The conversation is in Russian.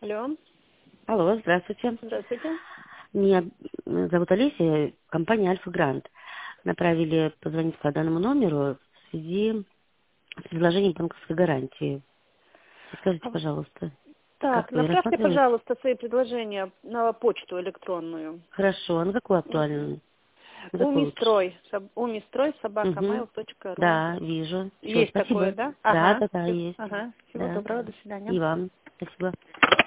Алло. Алло, здравствуйте. Здравствуйте. Меня зовут Олеся, компания Альфа Грант. Направили позвонить по данному номеру в связи с предложением банковской гарантии. Скажите, пожалуйста, Так, как вы направьте, рассматриваете? пожалуйста, свои предложения на почту электронную. Хорошо, а на какую актуальную? На какую лучше? Умистрой, Угу. собакамейл.ру. Да, вижу. Все, Есть такое, спасибо. да? Да, Ага. да, есть. Ага. Всего Да. доброго, до свидания. И вам. Спасибо.